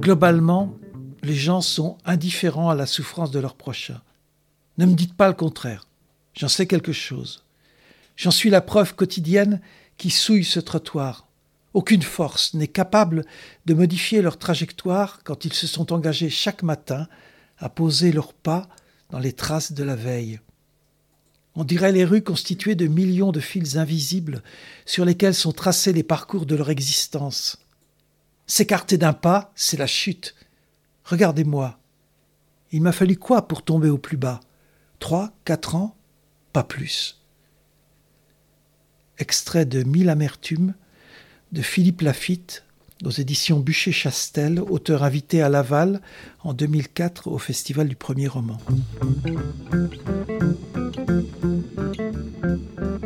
Globalement, les gens sont indifférents à la souffrance de leur prochain. Ne me dites pas le contraire. J'en sais quelque chose. J'en suis la preuve quotidienne qui souille ce trottoir. Aucune force n'est capable de modifier leur trajectoire quand ils se sont engagés chaque matin à poser leurs pas dans les traces de la veille. On dirait les rues constituées de millions de fils invisibles sur lesquels sont tracés les parcours de leur existence. S'écarter d'un pas, c'est la chute. Regardez-moi. Il m'a fallu quoi pour tomber au plus bas ? 3, 4 ans ? Pas plus. Extrait de 1000 amertumes de Philippe Laffitte aux éditions Buchet-Chastel, auteur invité à Laval en 2004 au Festival du Premier Roman.